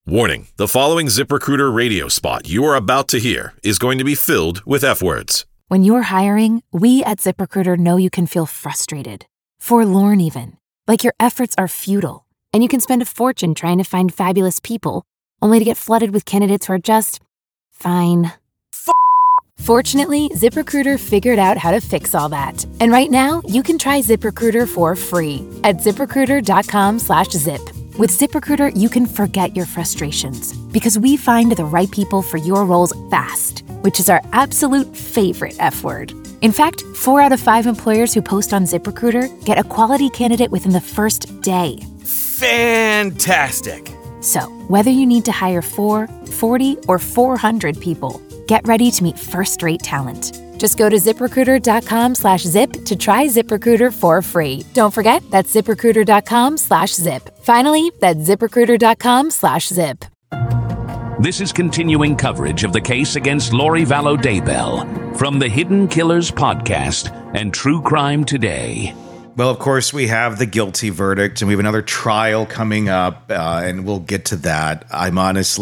Warning, the following ZipRecruiter radio spot you are about to hear is going to be filled with F-words. When you're hiring, we at ZipRecruiter know you can feel frustrated, forlorn even, like your efforts are futile, and you can spend a fortune trying to find fabulous people, only to get flooded with candidates who are just fine. Fortunately, ZipRecruiter figured out how to fix all that. And right now, you can try ZipRecruiter for free at ZipRecruiter.com/zip. With ZipRecruiter, you can forget your frustrations because we find the right people for your roles fast, which is our absolute favorite F word. In fact, 4 out of 5 employers who post on ZipRecruiter get a quality candidate within the first day. Fantastic. So, whether you need to hire 4, 40, or 400 people, get ready to meet first-rate talent. Just go to ZipRecruiter.com/zip to try ZipRecruiter for free. Don't forget, that's ZipRecruiter.com/zip. Finally, that's ZipRecruiter.com/zip. This is continuing coverage of the case against Lori Vallow Daybell from the Hidden Killers podcast and True Crime Today. Well, of course, we have the guilty verdict, and we have another trial coming up, and we'll get to that. I'm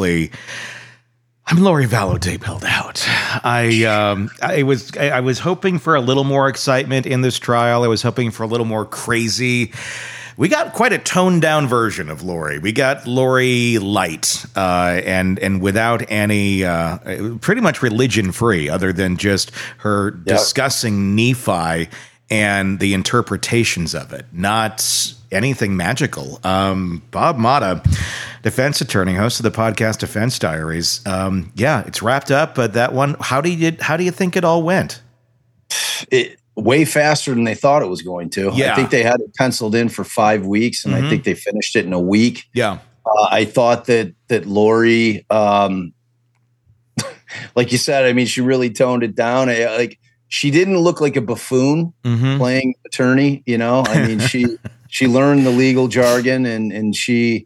Lori Vallow Daybelled out. I was hoping for a little more excitement in this trial. I was hoping for a little more crazy. We got quite a toned down version of Lori. We got Lori light, and without any, pretty much religion free, other than just her discussing Nephi and the interpretations of it, not anything magical. Bob Motta, defense attorney, host of the podcast Defense Diaries. It's wrapped up, but that one, how do you think it all went? Way faster than they thought it was going to. Yeah. I think they had it penciled in for 5 weeks, and I think they finished it in a week. Yeah. I thought that Lori, like you said, I mean, she really toned it down. She didn't look like a buffoon playing attorney, you know. I mean, she learned the legal jargon, and she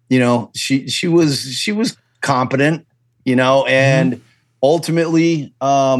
was competent, you know, and ultimately,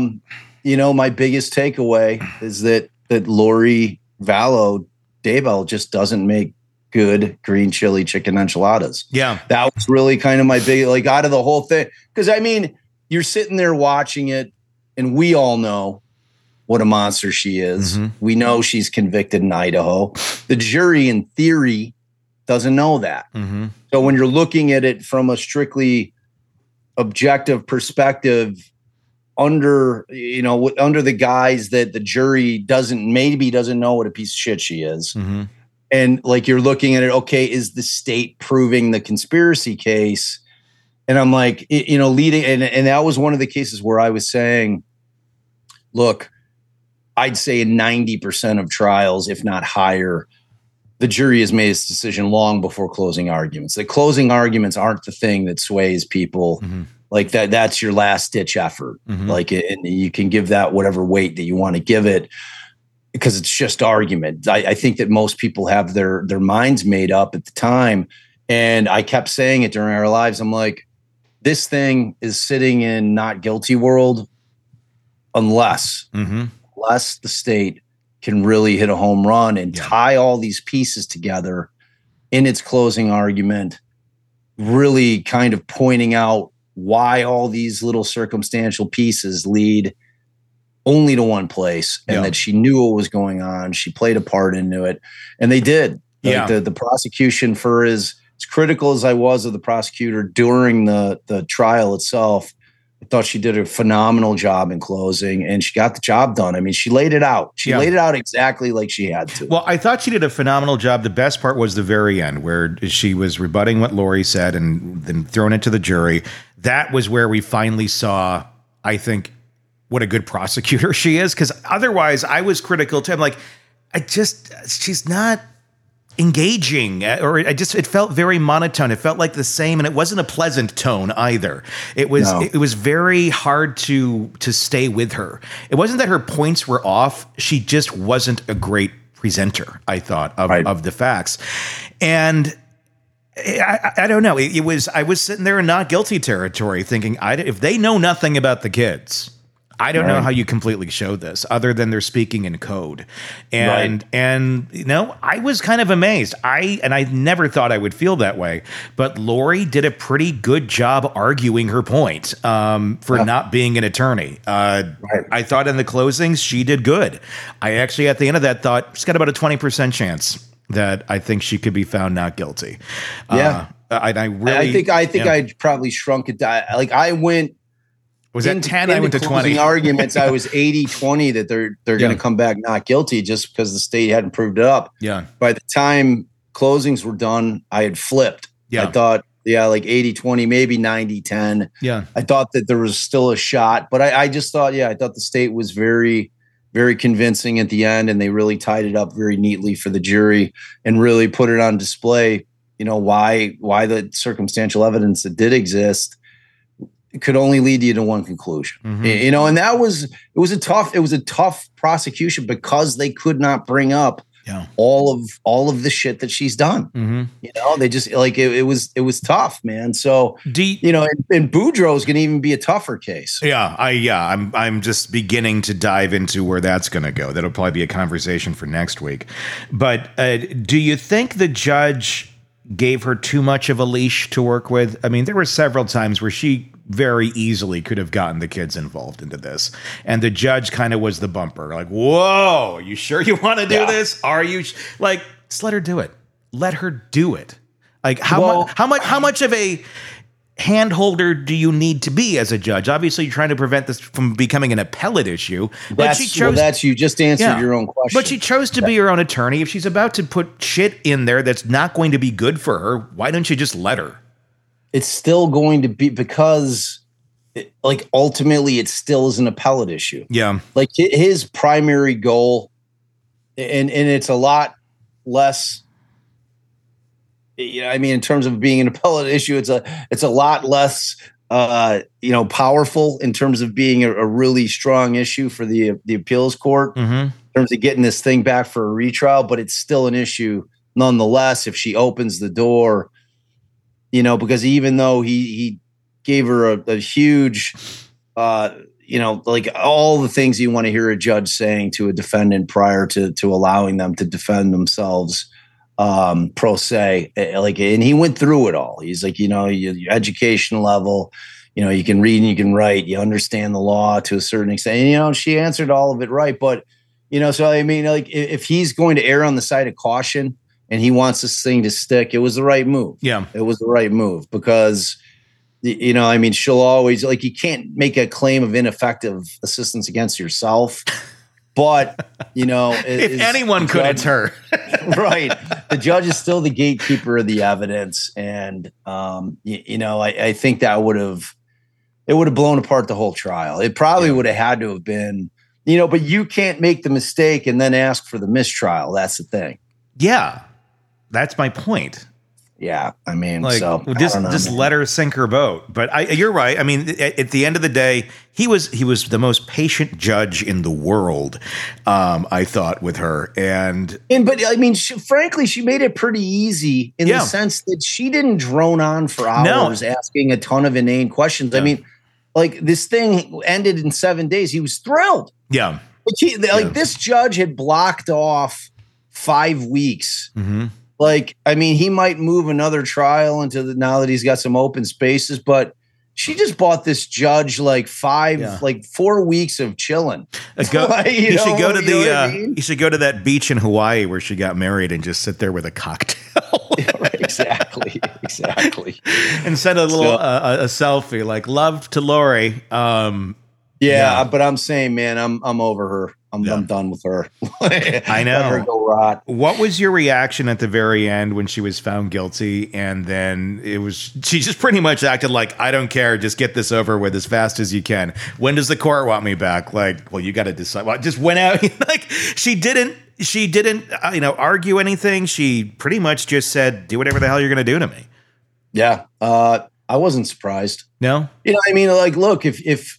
my biggest takeaway is that Lori Vallow Daybell just doesn't make good green chili chicken enchiladas. Yeah. That was really kind of my big, out of the whole thing. Because, I mean, you're sitting there watching it, and we all know what a monster she is. We know she's convicted in Idaho. The jury, in theory, doesn't know that. So when you're looking at it from a strictly objective perspective, under the guise that the jury doesn't know what a piece of shit she is. And you're looking at it, okay, is the state proving the conspiracy case? And I'm like, leading, and that was one of the cases where I was saying, look, I'd say in 90% of trials, if not higher, the jury has made its decision long before closing arguments. The closing arguments aren't the thing that sways people. Like that's your last ditch effort. And you can give that whatever weight that you want to give it, because it's just argument. I think that most people have their minds made up at the time. And I kept saying it during our lives. I'm like, this thing is sitting in not guilty world unless the state can really hit a home run and tie all these pieces together in its closing argument, really kind of pointing out why all these little circumstantial pieces lead only to one place, and that she knew what was going on. She played a part into it, and they did. The prosecution, for as critical as I was of the prosecutor during the trial itself, I thought she did a phenomenal job in closing, and she got the job done. I mean, she laid it out. She laid it out exactly like she had to. Well, I thought she did a phenomenal job. The best part was the very end, where she was rebutting what Lori said and then throwing it to the jury. That was where we finally saw, I think, what a good prosecutor she is. Because otherwise, I was critical too. I'm like, she's not engaging, it felt very monotone. It felt like the same, and it wasn't a pleasant tone either. It was very hard to stay with her. It wasn't that her points were off. She just wasn't a great presenter, I thought, of the facts. And I don't know. I was sitting there in not guilty territory thinking, if they know nothing about the kids, I don't know how you completely show this other than they're speaking in code. And I was kind of amazed. I never thought I would feel that way, but Lori did a pretty good job arguing her point for not being an attorney. I thought in the closings she did good. I actually at the end of that thought she's got about a 20% chance that I think she could be found not guilty. I think I probably shrunk it down. Like I went. Was that 10? I went to 20. Arguments, I was 80-20 that they're going to come back not guilty just because the state hadn't proved it up. Yeah. By the time closings were done, I had flipped. Yeah. I thought, like 80-20, maybe 90-10. Yeah. I thought that there was still a shot, but I just thought, I thought the state was very, very convincing at the end, and they really tied it up very neatly for the jury and really put it on display, why the circumstantial evidence that did exist could only lead you to one conclusion, and it was a tough prosecution because they could not bring up all of the shit that she's done. They just it was tough, man. So and Boudreaux's going to even be a tougher case. I'm just beginning to dive into where that's going to go. That'll probably be a conversation for next week. But do you think the judge gave her too much of a leash to work with? I mean, there were several times where she very easily could have gotten the kids involved into this, and the judge kind of was the bumper, like, whoa, you sure you want to do this? Are you just let her do it. Let her do it. Like how much of a hand holder do you need to be as a judge? Obviously, you're trying to prevent this from becoming an appellate issue. But you just answered your own question. But she chose to be her own attorney. If she's about to put shit in there that's not going to be good for her, why don't you just let her? It's still going to be because, ultimately, it still is an appellate issue. Yeah. Like his primary goal, and it's a lot less. In terms of being an appellate issue, it's a lot less, powerful in terms of being a really strong issue for the appeals court in terms of getting this thing back for a retrial. But it's still an issue nonetheless if she opens the door. Because even though he gave her a huge, all the things you want to hear a judge saying to a defendant prior to allowing them to defend themselves pro se, and he went through it all. He's like, your education level, you can read and you can write, you understand the law to a certain extent. And, she answered all of it right. But, if he's going to err on the side of caution, and he wants this thing to stick, it was the right move. Yeah. It was the right move because, she'll always, you can't make a claim of ineffective assistance against yourself. But, if anyone could, it's her. Right. The judge is still the gatekeeper of the evidence. And, I think that would have blown apart the whole trial. It probably would have had to have been, but you can't make the mistake and then ask for the mistrial. That's the thing. Yeah. That's my point. Yeah, just let her sink her boat. But you're right. I mean, at the end of the day, he was the most patient judge in the world. I thought with her, frankly, she made it pretty easy in the sense that she didn't drone on for hours asking a ton of inane questions. Yeah. This thing ended in 7 days. He was thrilled. Yeah, this judge had blocked off 5 weeks. Mm-hmm. He might move another trial now that he's got some open spaces, but she just bought this judge 4 weeks of chilling. You should go to you should go to that beach in Hawaii where she got married and just sit there with a cocktail. Exactly. And send a little a selfie like love to Lori. But I'm saying, man, I'm over her. I'm done with her. I know. Let her go rot. What was your reaction at the very end when she was found guilty? And then she just pretty much acted like, I don't care. Just get this over with as fast as you can. When does the court want me back? You got to decide. Well, just went out. She didn't, argue anything. She pretty much just said, do whatever the hell you're going to do to me. Yeah. I wasn't surprised. No? Look, if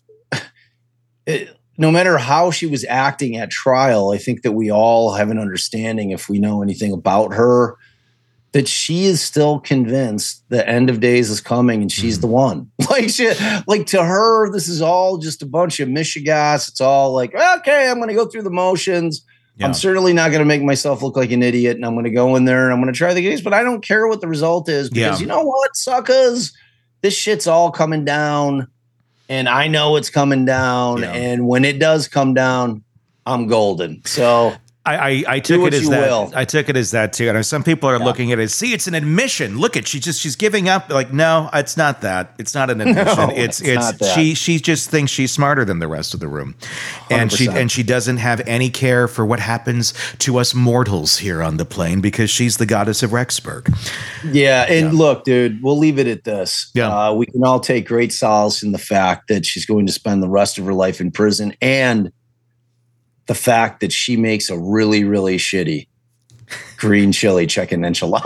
no matter how she was acting at trial, I think that we all have an understanding, if we know anything about her, that she is still convinced the end of days is coming and she's the one. Like to her, this is all just a bunch of mishigas. It's all like, okay, I'm going to go through the motions. Yeah. I'm certainly not going to make myself look like an idiot, and I'm going to go in there and I'm going to try the case, but I don't care what the result is because you know what, suckers? This shit's all coming down, and I know it's coming down, and when it does come down, I'm golden. So I took it as that. I took it as that too. And some people are looking at it. See, it's an admission. Look at she's giving up. Like, no, it's not that. It's not an admission. No, it's she just thinks she's smarter than the rest of the room, 100%. and she doesn't have any care for what happens to us mortals here on the plane because she's the goddess of Rexburg. Yeah, and look, dude, we'll leave it at this. Yeah, we can all take great solace in the fact that she's going to spend the rest of her life in prison, and the fact that she makes a really, really shitty green chili chicken enchilada.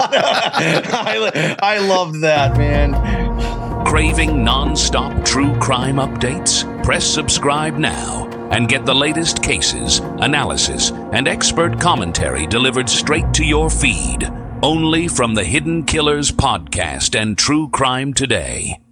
I love that, man. Craving non-stop true crime updates? Press subscribe now and get the latest cases, analysis, and expert commentary delivered straight to your feed. Only from the Hidden Killers podcast and True Crime Today.